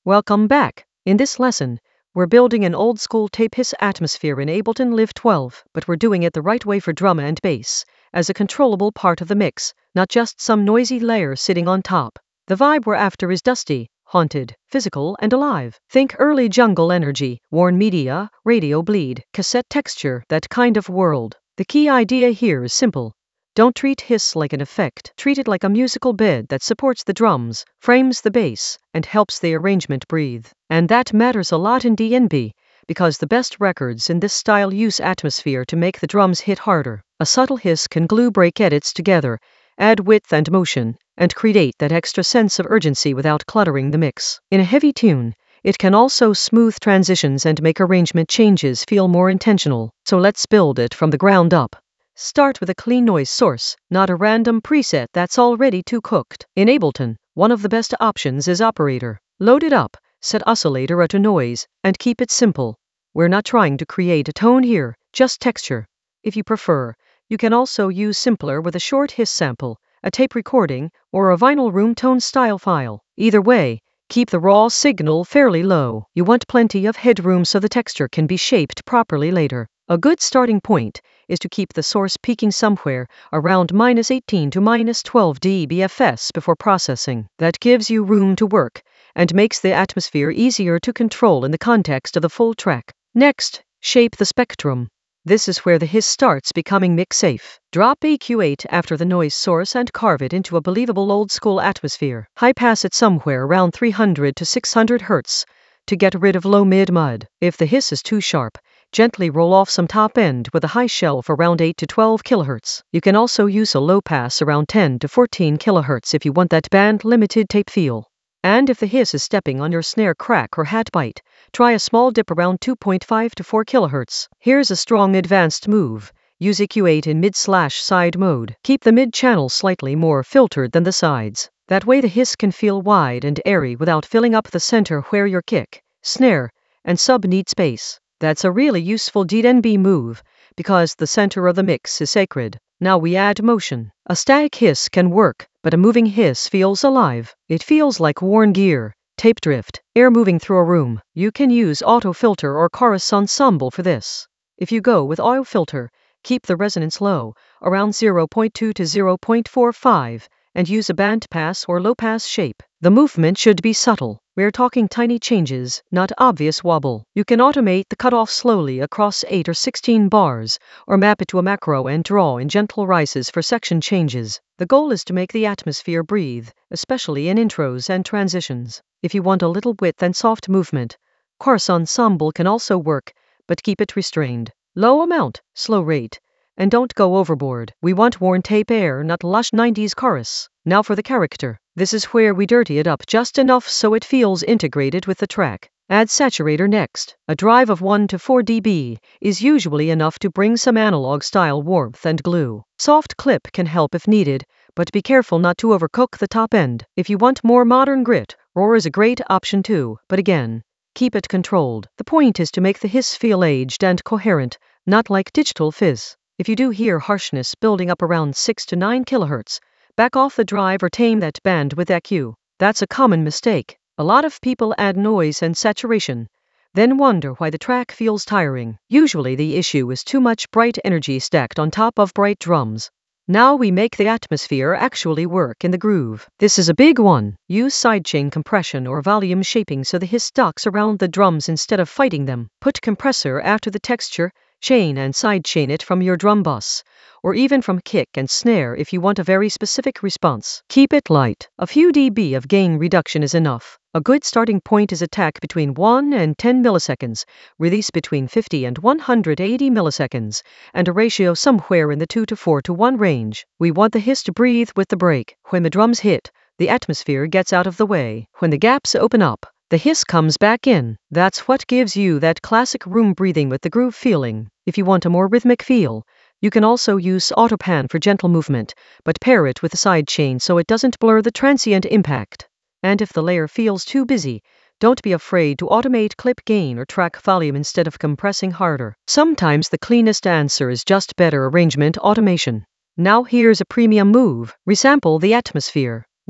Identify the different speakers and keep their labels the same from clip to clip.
Speaker 1: Welcome back. In this lesson, we're building an old-school tape hiss atmosphere in Ableton Live 12, but we're doing it the right way for drum and bass, as a controllable part of the mix, not just some noisy layer sitting on top. The vibe we're after is dusty, haunted, physical, and alive. Think early jungle energy, worn media, radio bleed, cassette texture, that kind of world. The key idea here is simple. Don't treat hiss like an effect. Treat it like a musical bed that supports the drums, frames the bass, and helps the arrangement breathe. And that matters a lot in D&B, because the best records in this style use atmosphere to make the drums hit harder. A subtle hiss can glue break edits together, add width and motion, and create that extra sense of urgency without cluttering the mix. In a heavy tune, it can also smooth transitions and make arrangement changes feel more intentional. So let's build it from the ground up. Start with a clean noise source, not a random preset that's already too cooked. In Ableton, one of the best options is Operator. Load it up, set oscillator to noise, and keep it simple. We're not trying to create a tone here, just texture. If you prefer, you can also use Simpler with a short hiss sample, a tape recording, or a vinyl room tone style file. Either way, keep the raw signal fairly low. You want plenty of headroom so the texture can be shaped properly later. A good starting point is to keep the source peaking somewhere around -18 to -12 dBFS before processing. That gives you room to work and makes the atmosphere easier to control in the context of the full track. Next, shape the spectrum. This is where the hiss starts becoming mix safe. Drop EQ8 after the noise source and carve it into a believable old-school atmosphere. High pass it somewhere around 300 to 600 Hz to get rid of low-mid mud. If the hiss is too sharp, gently roll off some top end with a high shelf around 8 to 12 kHz. You can also use a low pass around 10 to 14 kHz if you want that band-limited tape feel. And if the hiss is stepping on your snare crack or hat bite, try a small dip around 2.5 to 4 kHz. Here's a strong advanced move. Use EQ8 in mid/side mode. Keep the mid channel slightly more filtered than the sides. That way the hiss can feel wide and airy without filling up the center where your kick, snare, and sub need space. That's a really useful D&B move, because the center of the mix is sacred. Now we add motion. A static hiss can work, but a moving hiss feels alive. It feels like worn gear, tape drift, air moving through a room. You can use auto filter or chorus ensemble for this. If you go with auto filter, keep the resonance low, around 0.2 to 0.45, and use a band pass or low pass shape. The movement should be subtle. We're talking tiny changes, not obvious wobble. You can automate the cutoff slowly across 8 or 16 bars, or map it to a macro and draw in gentle rises for section changes. The goal is to make the atmosphere breathe, especially in intros and transitions. If you want a little width and soft movement, chorus ensemble can also work, but keep it restrained. Low amount, slow rate, and don't go overboard. We want worn tape air, not lush 90s chorus. Now for the character. This is where we dirty it up just enough so it feels integrated with the track. Add saturator next. A drive of 1 to 4 dB is usually enough to bring some analog style warmth and glue. Soft clip can help if needed, but be careful not to overcook the top end. If you want more modern grit, roar is a great option too, but again, keep it controlled. The point is to make the hiss feel aged and coherent, not like digital fizz. If you do hear harshness building up around 6 to 9 kHz, back off the drive or tame that band with EQ. That's a common mistake. A lot of people add noise and saturation, then wonder why the track feels tiring. Usually the issue is too much bright energy stacked on top of bright drums. Now we make the atmosphere actually work in the groove. This is a big one. Use sidechain compression or volume shaping so the hiss docks around the drums instead of fighting them. Put compressor after the texture, chain and sidechain it from your drum bus, or even from kick and snare if you want a very specific response. Keep it light. A few dB of gain reduction is enough. A good starting point is attack between 1 and 10 milliseconds, release between 50 and 180 milliseconds, and a ratio somewhere in the 2 to 4 to 1 range. We want the hiss to breathe with the break. When the drums hit, the atmosphere gets out of the way. When the gaps open up, the hiss comes back in. That's what gives you that classic room breathing with the groove feeling. If you want a more rhythmic feel, you can also use autopan for gentle movement, but pair it with a sidechain so it doesn't blur the transient impact. And if the layer feels too busy, don't be afraid to automate clip gain or track volume instead of compressing harder. Sometimes the cleanest answer is just better arrangement automation. Now here's a premium move. Resample the atmosphere.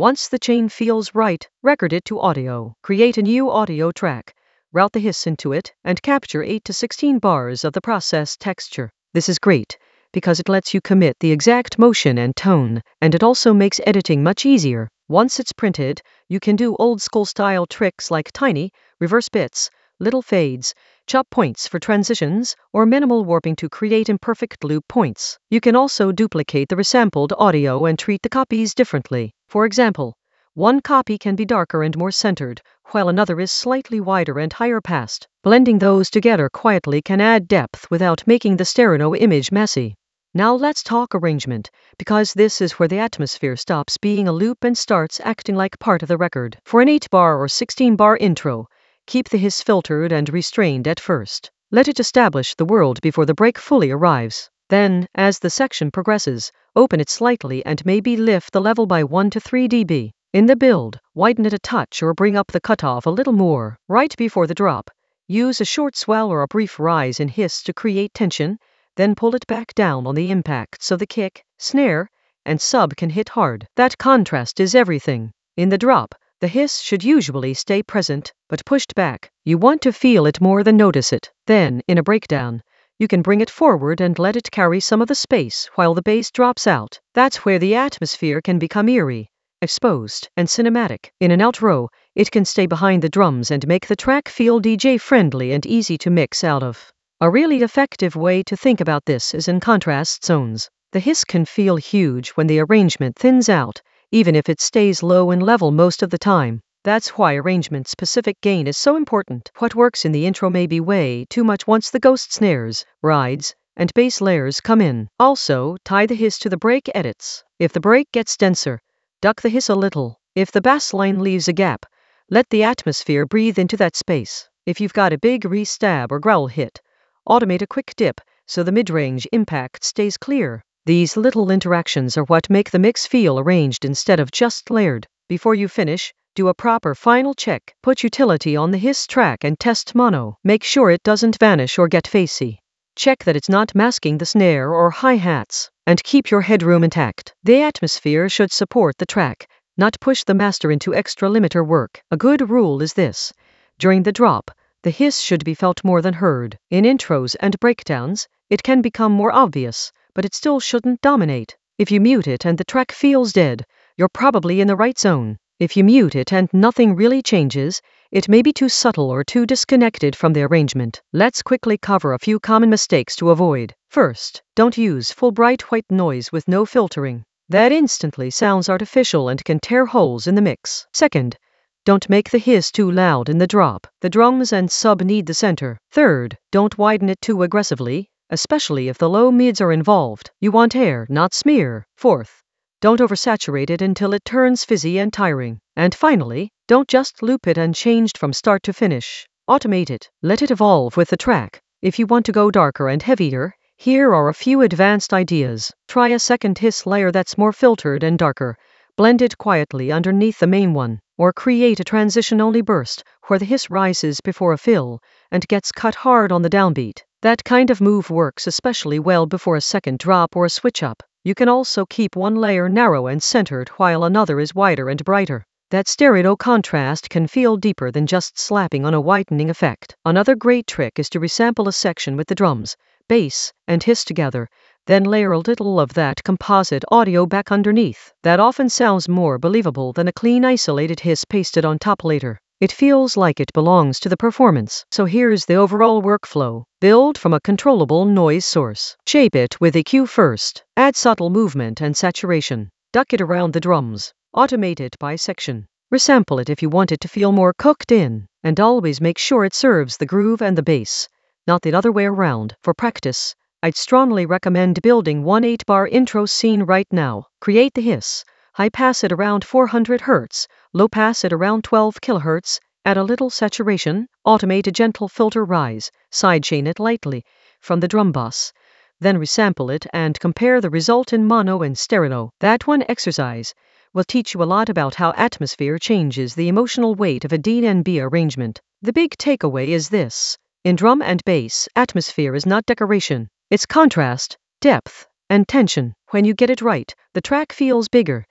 Speaker 1: Once the chain feels right, record it to audio. Create a new audio track. Route the hiss into it, and capture 8 to 16 bars of the processed texture. This is great, because it lets you commit the exact motion and tone, and it also makes editing much easier. Once it's printed, you can do old-school style tricks like tiny, reverse bits, little fades, chop points for transitions, or minimal warping to create imperfect loop points. You can also duplicate the resampled audio and treat the copies differently. For example, one copy can be darker and more centered, while another is slightly wider and higher passed. Blending those together quietly can add depth without making the stereo image messy. Now let's talk arrangement, because this is where the atmosphere stops being a loop and starts acting like part of the record. For an 8-bar or 16-bar intro, keep the hiss filtered and restrained at first. Let it establish the world before the break fully arrives. Then, as the section progresses, open it slightly and maybe lift the level by 1 to 3 dB. In the build, widen it a touch or bring up the cutoff a little more. Right before the drop, use a short swell or a brief rise in hiss to create tension, then pull it back down on the impact so the kick, snare, and sub can hit hard. That contrast is everything. In the drop, the hiss should usually stay present, but pushed back. You want to feel it more than notice it. Then, in a breakdown, you can bring it forward and let it carry some of the space while the bass drops out. That's where the atmosphere can become eerie, exposed, and cinematic. In an outro, it can stay behind the drums and make the track feel DJ-friendly and easy to mix out of. A really effective way to think about this is in contrast zones. The hiss can feel huge when the arrangement thins out, even if it stays low and level most of the time. That's why arrangement-specific gain is so important. What works in the intro may be way too much once the ghost snares, rides, and bass layers come in. Also, tie the hiss to the break edits. If the break gets denser, duck the hiss a little. If the bass line leaves a gap, let the atmosphere breathe into that space. If you've got a big re-stab or growl hit, automate a quick dip so the mid-range impact stays clear. These little interactions are what make the mix feel arranged instead of just layered. Before you finish, do a proper final check. Put utility on the hiss track and test mono. Make sure it doesn't vanish or get facey. Check that it's not masking the snare or hi-hats. And keep your headroom intact. The atmosphere should support the track, not push the master into extra limiter work. A good rule is this: during the drop, the hiss should be felt more than heard. In intros and breakdowns, it can become more obvious, but it still shouldn't dominate. If you mute it and the track feels dead, you're probably in the right zone. If you mute it and nothing really changes, it may be too subtle or too disconnected from the arrangement. Let's quickly cover a few common mistakes to avoid. First, don't use full bright white noise with no filtering. That instantly sounds artificial and can tear holes in the mix. Second, don't make the hiss too loud in the drop. The drums and sub need the center. Third, don't widen it too aggressively, especially if the low mids are involved. You want air, not smear. Fourth, don't oversaturate it until it turns fizzy and tiring. And finally, don't just loop it unchanged from start to finish. Automate it. Let it evolve with the track. If you want to go darker and heavier, here are a few advanced ideas. Try a second hiss layer that's more filtered and darker. Blend it quietly underneath the main one. Or create a transition-only burst, where the hiss rises before a fill, and gets cut hard on the downbeat. That kind of move works especially well before a second drop or a switch-up. You can also keep one layer narrow and centered while another is wider and brighter. That stereo contrast can feel deeper than just slapping on a whitening effect. Another great trick is to resample a section with the drums, bass, and hiss together, then layer a little of that composite audio back underneath. That often sounds more believable than a clean isolated hiss pasted on top later. It feels like it belongs to the performance. So here's the overall workflow. Build from a controllable noise source. Shape it with EQ first. Add subtle movement and saturation. Duck it around the drums. Automate it by section. Resample it if you want it to feel more cooked in. And always make sure it serves the groove and the bass, not the other way around. For practice, I'd strongly recommend building one 8-bar intro scene right now. Create the hiss. High pass it around 400 Hz, low pass it around 12 kHz, add a little saturation, automate a gentle filter rise, sidechain it lightly from the drum bus, then resample it and compare the result in mono and stereo. That one exercise will teach you a lot about how atmosphere changes the emotional weight of a D&B arrangement. The big takeaway is this: in drum and bass, atmosphere is not decoration, it's contrast, depth, and tension. When you get it right, the track feels bigger,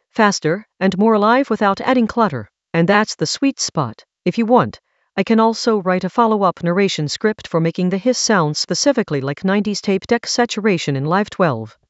Speaker 1: faster, and more alive without adding clutter. And that's the sweet spot. If you want, I can also write a follow-up narration script for making the hiss sound specifically like 90s tape deck saturation in Live 12.